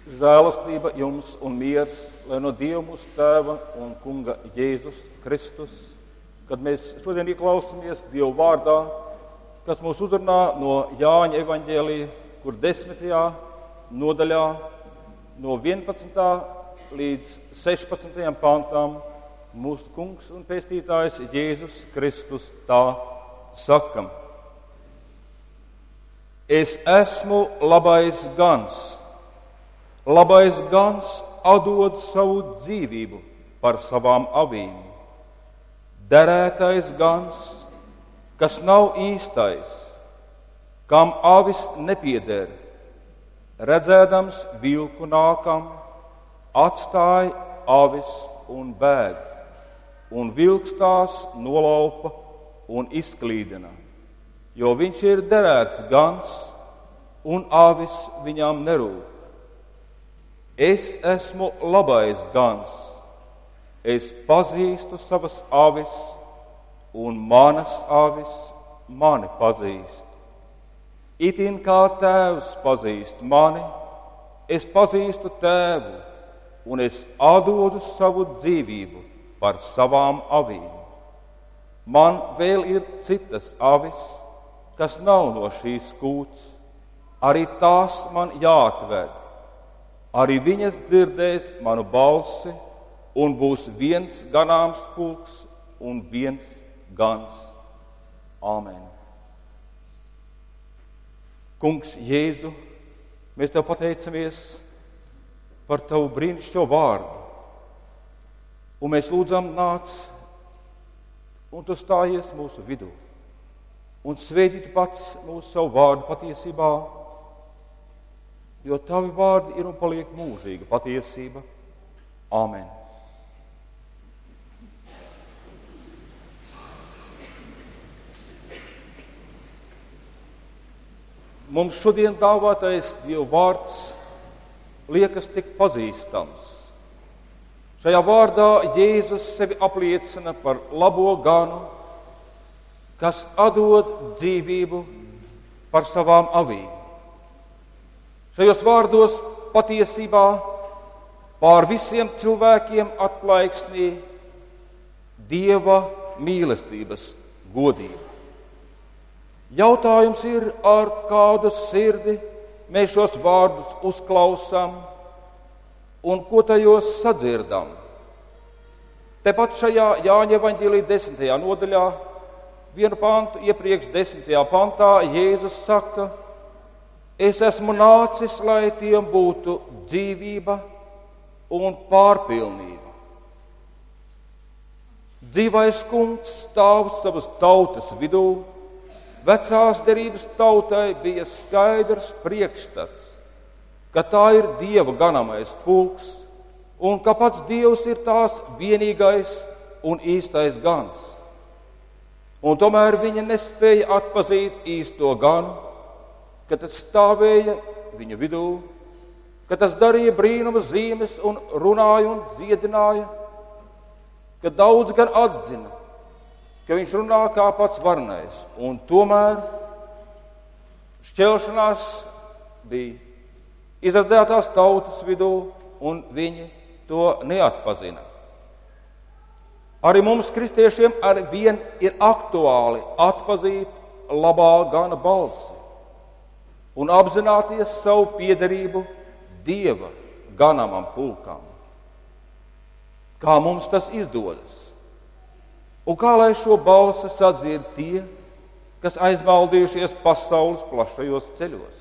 Žēlastība jums un miers, lai no Dieva mūsu Tēva un Kunga Jēzus Kristus, kad mēs šodien ieklausāmies Dieva vārdā, kas mūs uzrunā no Jāņa evaņģēlija, kur 10. nodaļā no 11. līdz 16. pantam mūsu Kungs un Pestītājs Jēzus Kristus tā saka: Es esmu labais gans. Labais gans atdod savu dzīvību par savām avīm. Derētais gans, kas nav īstais, kam avis nepieder, redzēdams vilku nākam, atstāja avis un bēg, un vilks tās nolaupa un izklīdina, jo viņš ir derēts gans, un avis viņām nerūp. Es esmu labais gans, es pazīstu savas avis, un manas avis mani pazīst. Itin kā tēvs pazīst mani, es pazīstu tēvu, un es atdodu savu dzīvību par savām avīm. Man vēl ir citas avis, kas nav no šīs kūts, arī tās man jāatved. Arī viņas dzirdēs manu balsi, un būs viens ganāms pulks un viens gans. Āmen. Kungs Jēzu, mēs Tev pateicamies par Tavu brīnišķīgo vārdu, un mēs lūdzam, nāc, un Tu stājies mūsu vidū, un svētī Tu pats mūsu savu vārdu patiesībā, jo Tavi vārdi ir un paliek mūžīga patiesība. Āmen. Mums šodien dāvātais Dieva vārds liekas tik pazīstams. Šajā vārdā Jēzus sevi apliecina par labo ganu, kas atdod dzīvību par savām avīm. Šajos vārdos patiesībā pār visiem cilvēkiem atplaiksnī Dieva mīlestības godība. Jautājums ir, ar kādu sirdi mēs šos vārdus uzklausām un ko tajos sadzirdam. Tepat šajā Jāņa evaņģēlija 10. nodaļā, vienu pantu iepriekš 10. pantā, Jēzus saka: Es esmu nācis, lai tiem būtu dzīvība un pārpilnība. Dzīvais Kungs stāv savas tautas vidū. Vecās derības tautai bija skaidrs priekšstats, ka tā ir Dieva ganamais pulks un ka pats Dievs ir tās vienīgais un īstais gans. Un tomēr viņi nespēja atpazīt īsto ganu, ka tas stāvēja viņu vidū, ka tas darīja brīnuma zīmes un runāja un dziedināja, ka daudz gan atzina, ka viņš runā kā pats varenais, un tomēr šķelšanās bija izredzētās tautas vidū, un viņi to neatpazina. Arī mums, kristiešiem, ar vien ir aktuāli atpazīt labā gana balsi un apzināties savu piederību Dieva ganamam pulkam. Kā mums tas izdodas? Un kā lai šo balsi sadzird tie, kas aizmaldījušies pasaules plašajos ceļos?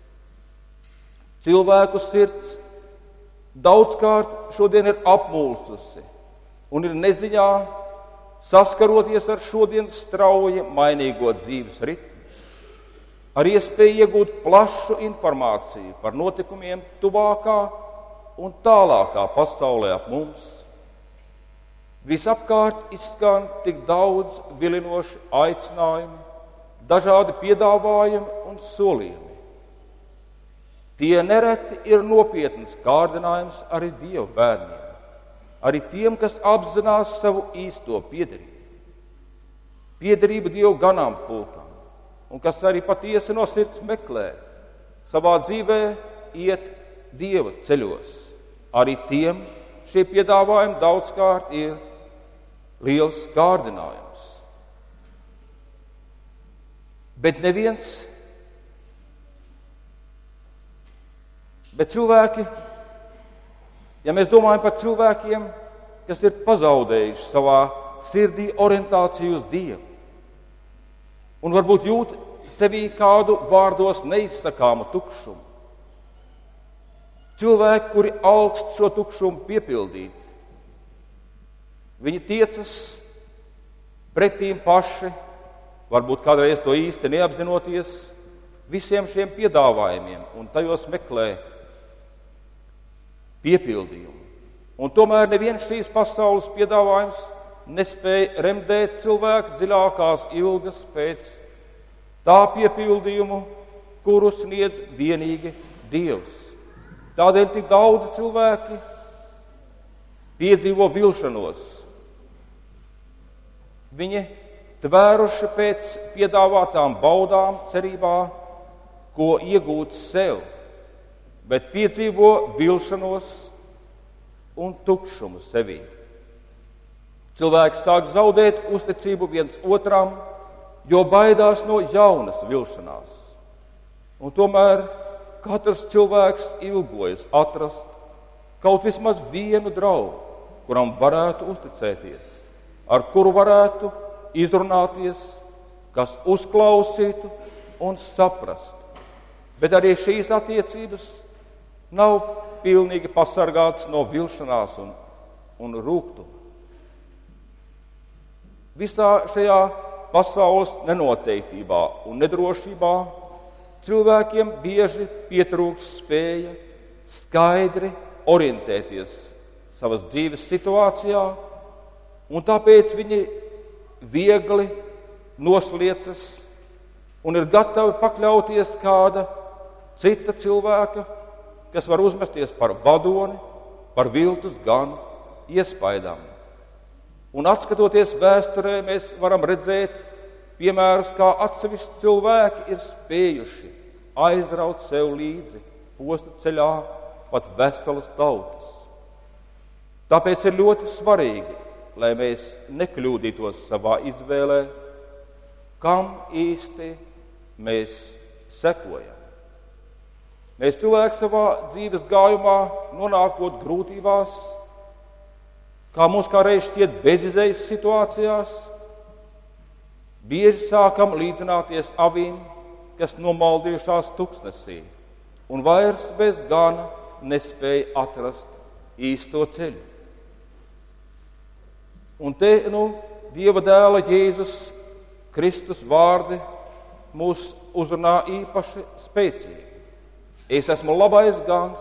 Cilvēku sirds daudzkārt šodien ir apmulsusi un ir neziņā, saskaroties ar šodienas strauji mainīgo dzīves ritmu, ar iespēju iegūt plašu informāciju par notikumiem tuvākā un tālākā pasaulē ap mums. Visapkārt izskan tik daudz vilinoši aicinājumi, dažādi piedāvājumi un solījumi. Tie nereti ir nopietns kārdinājums arī Dieva bērniem, arī tiem, kas apzinās savu īsto piederību. Piederību Dieva ganāmpulkam, un kas arī patiesi no sirds meklē savā dzīvē iet Dieva ceļos. Arī tiem šie piedāvājumi daudzkārt ir liels kārdinājums. Bet cilvēki, ja mēs domājam par cilvēkiem, kas ir pazaudējuši savā sirdī orientāciju uz Dievu, un varbūt jūt sevī kādu vārdos neizsakāmu tukšumu, cilvēki, kuri augst šo tukšumu piepildīt, viņi tiecas pretīm paši, varbūt kādreiz to īsti neapzinoties, visiem šiem piedāvājumiem un tajos meklē piepildījumu. Un tomēr neviens šīs pasaules piedāvājums nespēja remdēt cilvēku dziļākās ilgas pēc tā piepildījumu, kuru sniedz vienīgi Dievs. Tādēļ tik daudzi cilvēki piedzīvo vilšanos. Viņi tvēruši pēc piedāvātām baudām cerībā, ko iegūt sev, bet piedzīvo vilšanos un tukšumu sevī. Cilvēks sāk zaudēt uzticību viens otram, jo baidās no jaunas vilšanās. Un tomēr katrs cilvēks ilgojas atrast kaut vismaz vienu draugu, kuram varētu uzticēties, ar kuru varētu izrunāties, kas uzklausītu un saprastu. Bet arī šīs attiecības nav pilnīgi pasargāts no vilšanās un rūgtuma. Visā šajā pasaules nenoteiktībā un nedrošībā cilvēkiem bieži pietrūkst spēja skaidri orientēties savas dzīves situācijā, un tāpēc viņi viegli nosliecas un ir gatavi pakļauties kāda cita cilvēka, kas var uzmesties par vadoni, par viltus ganu iespaidām. Un atskatoties vēsturē, mēs varam redzēt piemērus, kā atsevišķi cilvēki ir spējuši aizraut sev līdzi posta ceļā pat veselas tautas. Tāpēc ir ļoti svarīgi, lai mēs nekļūdītos savā izvēlē, kam īsti mēs sekojam. Mēs cilvēki savā dzīves gājumā, nonākot grūtībās, kā mums kādreiz šķiet bezizejas situācijās, bieži sākam līdzināties avīm, kas nomaldījušās tuksnesī, un vairs bez gana nespēja atrast īsto ceļu. Un te, Dieva dēla Jēzus Kristus vārdi mūs uzrunā īpaši spēcīgi. Es esmu labais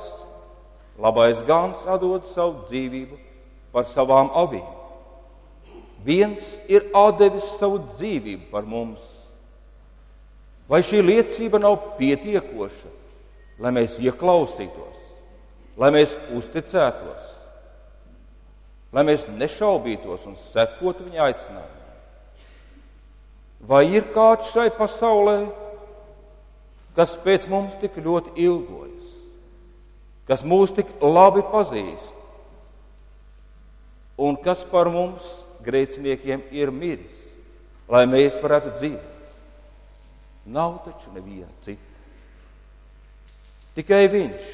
gans atdod savu dzīvību par savām avīm. Viens ir atdevis savu dzīvību par mums. Vai šī liecība nav pietiekoša, lai mēs ieklausītos, lai mēs uzticētos, lai mēs nešaubītos un sekotu viņa aicinājumam? Vai ir kāds šai pasaulē, kas pēc mums tik ļoti ilgojas, kas mūs tik labi pazīst un kas par mums grēciniekiem ir miris, lai mēs varētu dzīvot? Nav taču neviena cita. Tikai viņš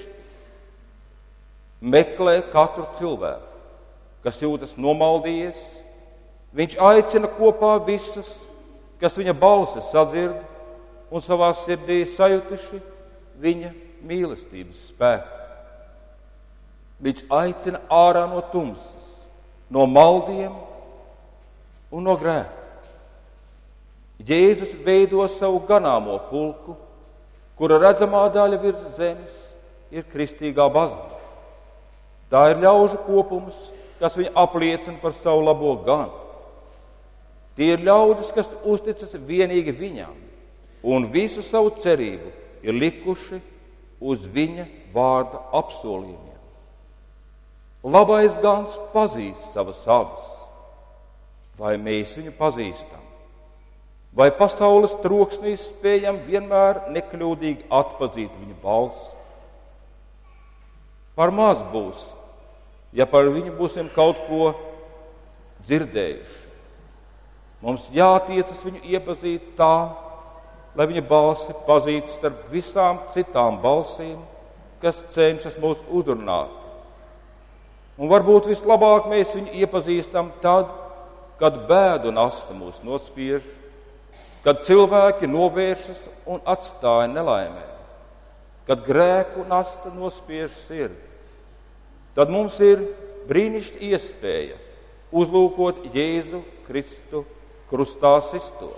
meklē katru cilvēku, kas jūtas nomaldījies. Viņš aicina kopā visus, kas viņa balsi sadzird un savā sirdī sajutuši viņa mīlestības spēku. Viņš aicina ārā no tumsas, no maldiem un no grēka. Jēzus veido savu ganāmo pulku, kura redzamā daļa virs zemes ir kristīgā baznīca. Tā ir ļaužu kopums, kas viņu apliecina par savu labo ganu. Tie ir ļaudis, kas uzticas vienīgi viņam un visu savu cerību ir likuši uz viņa vārda apsolījumiem. Labais gans pazīst savas avis. Vai mēs viņu pazīstam? Vai pasaules troksnī spējam vienmēr nekļūdīgi atpazīt viņa balsi? par maz būs, ja par viņu būsim kaut ko dzirdējuši. Mums jātiecas viņu iepazīt tā, lai viņa balsi pazītu starp visām citām balsīm, kas cenšas mūs uzrunāt. Un varbūt vislabāk mēs viņu iepazīstam tad, kad bēdu nasta mūs nospiež, kad cilvēki novēršas un atstāja nelaimē, kad grēku nasta nospiež sirdi. Tad mums ir brīnišķīga iespēja uzlūkot Jēzu Kristu krustā sisto.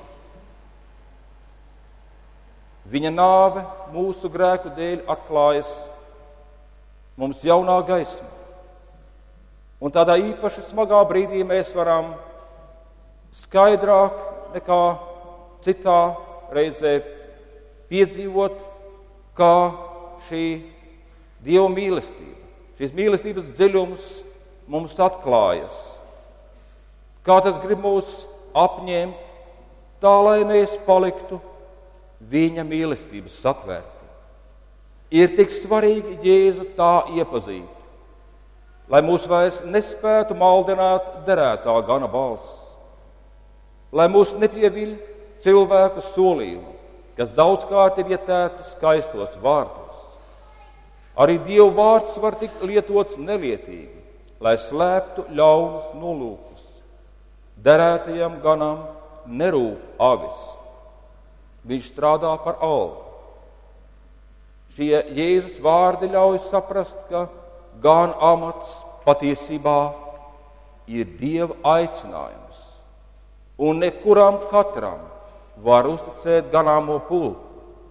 Viņa nāve mūsu grēku dēļ atklājas mums jaunā gaismā. Un tādā īpaši smagā brīdī mēs varam skaidrāk nekā citā reizē piedzīvot, kā šī Dieva mīlestība, šīs mīlestības dziļums mums atklājas. Kā tas grib mūs apņemt, tā lai mēs paliktu viņa mīlestības satvērti. Ir tik svarīgi Jēzu tā iepazīt, lai mūs vairs nespētu maldināt derētā gana balss, lai mūs nepieviļ cilvēku solījumu, kas daudzkārt ir ietērti skaistos vārdos. Arī Dieva vārds var tikt lietots nelietīgi, lai slēptu ļaunus nolūkus. Derētajam ganam nerūp avis. Viņš strādā par algu. Šie Jēzus vārdi ļauj saprast, ka gan amats patiesībā ir Dieva aicinājums, un nekuram katram var uzticēt ganāmo pulku.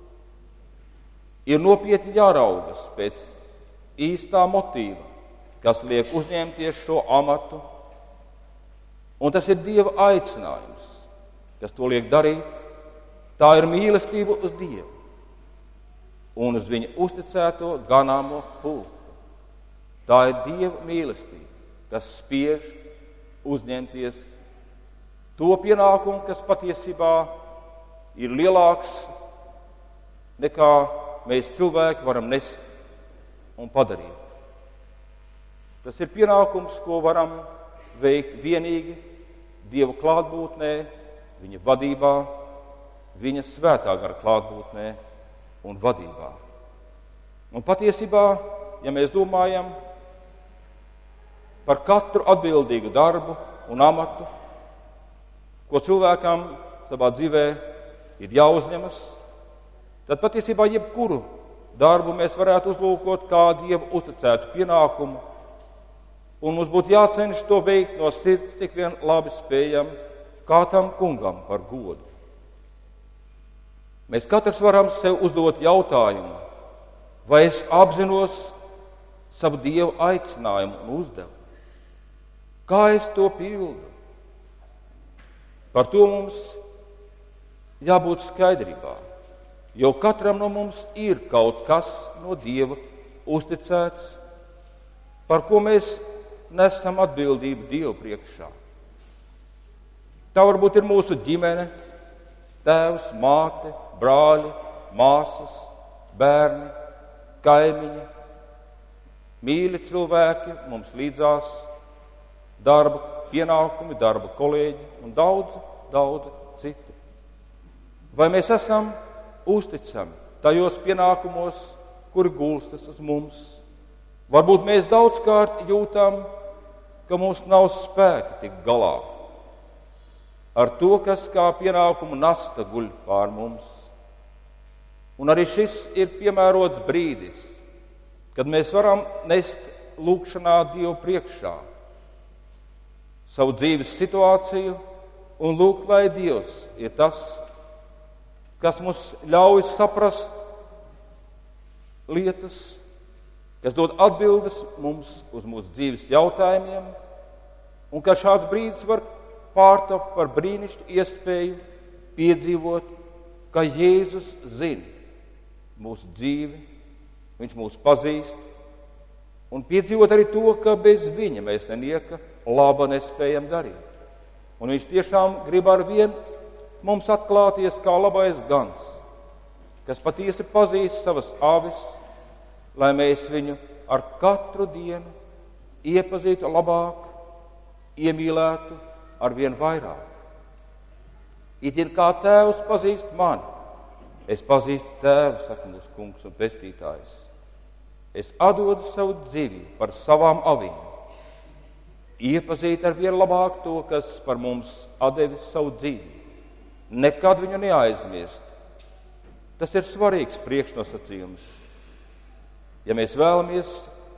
Ir nopietni jāraugas pēc īstā motīva, kas liek uzņemties šo amatu, un tas ir Dieva aicinājums, kas to liek darīt. Tā ir mīlestība uz Dievu un uz viņa uzticēto ganāmo pulku. Tā ir Dieva mīlestība, kas spiež uzņemties to pienākumu, kas patiesībā ir lielāks nekā mēs cilvēki varam nest un padarīt. Tas ir pienākums, ko varam veikt vienīgi Dieva klātbūtnē, viņa vadībā, viņa svētā gara klātbūtnē un vadībā. Un patiesībā, ja mēs domājam par katru atbildīgu darbu un amatu, ko cilvēkam savā dzīvē ir jāuzņemas, tad patiesībā jebkuru darbu mēs varētu uzlūkot kā Dieva uzticētu pienākumu, un mums būtu jācenšas to veikt no sirds, cik vien labi spējam, kā tam kungam par godu. Mēs katrs varam sev uzdot jautājumu, vai es apzinos savu Dieva aicinājumu un uzdevumu? Kā es to pildu? Par to mums jābūt skaidrībā, jo katram no mums ir kaut kas no Dieva uzticēts, par ko mēs nesam atbildību Dievu priekšā. Tā varbūt ir mūsu ģimene, tēvs, māte, brāļi, māsas, bērni, kaimiņi, mīļi cilvēki mums līdzās, darba pienākumi, darba kolēģi un daudzi citi. Vai mēs esam uzticami tajos pienākumos, kuri gulstas uz mums? Varbūt mēs daudzkārt jūtam, ka mums nav spēka tikt galā ar to, kas kā pienākumu nasta guļ pār mums. Un arī šis ir piemērots brīdis, kad mēs varam nest lūgšanā Dievu priekšā savu dzīves situāciju un lūgt, lai Dievs ir tas, kas mums ļauj saprast lietas, kas dod atbildes mums uz mūsu dzīves jautājumiem, un ka šāds brīdis var pārtapt par brīnišķīgu iespēju piedzīvot, ka Jēzus zina mūsu dzīvi, viņš mūs pazīst, un piedzīvot arī to, ka bez viņa mēs nenieka laba nespējam darīt. Un viņš tiešām grib ar vien mums atklāties kā labais gans, kas patiesi pazīst savas avis, lai mēs viņu ar katru dienu iepazītu labāk, iemīlētu arvien vairāk. It kā tēvs pazīst mani, es pazīstu tēvu, saka mūsu kungs un pestītājs. Es atdodu savu dzīvību par savām avīm. Iepazīt arvien labāk to, kas par mums atdevis savu dzīvību. Nekad viņu neaizmirst. Tas ir svarīgs priekšnosacījums. Ja mēs vēlamies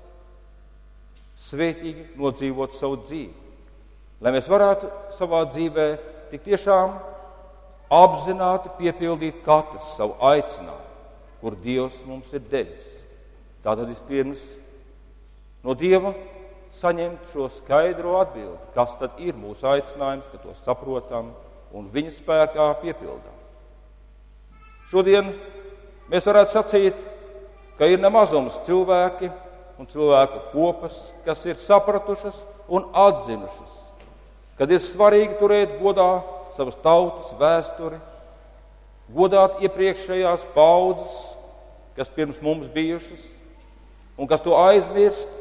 svētīgi nodzīvot savu dzīvi, lai mēs varētu savā dzīvē tik tiešām apzināti piepildīt katrs savu aicinājumu, kur Dievs mums ir devis. Tātad vispirms no Dieva saņemt šo skaidro atbildi, kas tad ir mūsu aicinājums, ka to saprotam un viņa spēkā piepildām. Šodien mēs varētu sacīt, ka ir nemazums cilvēki un cilvēku kopas, kas ir sapratušas un atzinušas, kad ir svarīgi turēt godā savas tautas vēsturi, godāt iepriekšējās paudzes, kas pirms mums bijušas, un kas to aizmirst,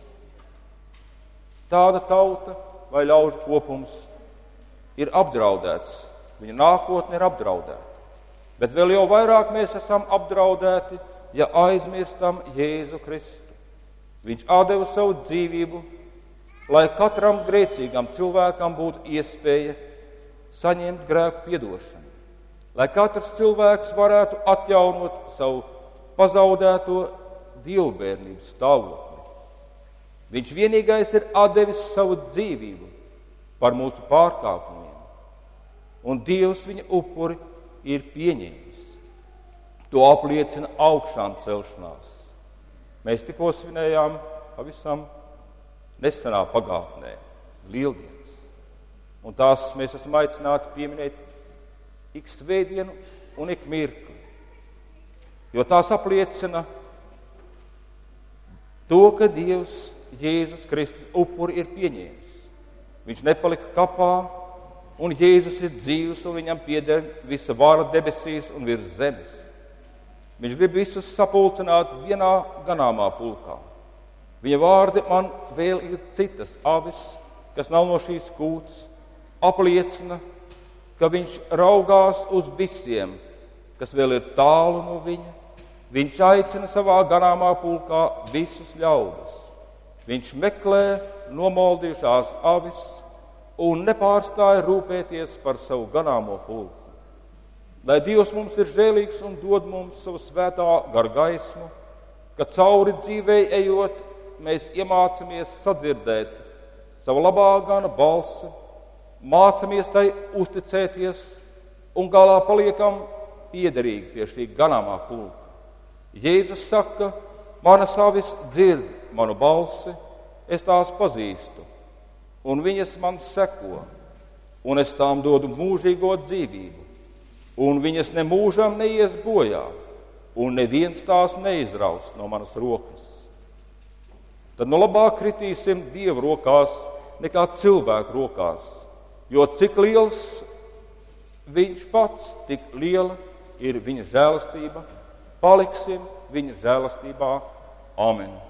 tāda tauta vai ļaužu kopums ir apdraudēts. Viņa nākotne ir apdraudēta. Bet vēl jau vairāk mēs esam apdraudēti, ja aizmirstam Jēzu Kristu. Viņš atdeva savu dzīvību, lai katram grēcīgam cilvēkam būtu iespēja saņemt grēku piedošanu, lai katrs cilvēks varētu atjaunot savu pazaudēto dievbērnības stāvokli. Viņš vienīgais ir atdevis savu dzīvību par mūsu pārkāpumiem, un Dievs viņa upuri ir pieņēmis. To apliecina augšām celšanās. Mēs tikko svinējām pavisam nesenā pagātnē Lieldienas, un tās mēs esam aicināti pieminēt ik svētdienu un ik mirkli, jo tās apliecina to, ka Dievs Jēzus Kristus upuri ir pieņēmis. Viņš nepalika kapā, un Jēzus ir dzīvs, un viņam pieder visa vara debesīs un virs zemes. Viņš grib visus sapulcināt vienā ganāmā pulkā. Viņa vārdi man vēl ir citas avis, kas nav no šīs kūts, apliecina, ka viņš raugās uz visiem, kas vēl ir tālu no viņa. Viņš aicina savā ganāmā pulkā visus ļaudis. Viņš meklē nomaldījušās avis un nepārstāja rūpēties par savu ganāmo pulku. Lai Dievs mums ir žēlīgs un dod mums savu svētā gara gaismu, ka cauri dzīvei ejot, mēs iemācamies sadzirdēt savu labā gana balsi, mācamies tai uzticēties un galā paliekam piederīgi pie šī ganāmā pulka. Jēzus saka, manas avis dzird manu balsi, es tās pazīstu, un viņas man seko, un es tām dodu mūžīgo dzīvību, un viņas nemūžam neies bojā, un neviens tās neizraus no manas rokas. Tad no labāk kritīsim Dieva rokās nekā cilvēku rokās, jo cik liels viņš pats, tik liela ir viņa žēlastība, paliksim viņa žēlastībā. Āmen.